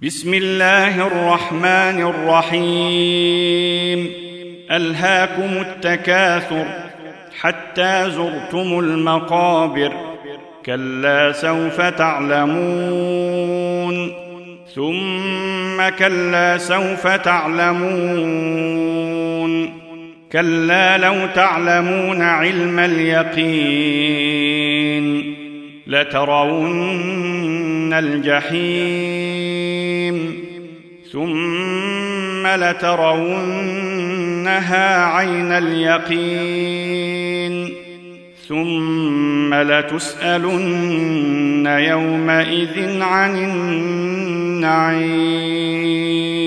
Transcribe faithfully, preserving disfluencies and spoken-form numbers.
بسم الله الرحمن الرحيم. ألهاكم التكاثر حتى زرتم المقابر، كلا سوف تعلمون ثم كلا سوف تعلمون، كلا لو تعلمون علم اليقين لترون الجحيم ثم لترونها عين اليقين ثم لتسألن يومئذ عن النعيم.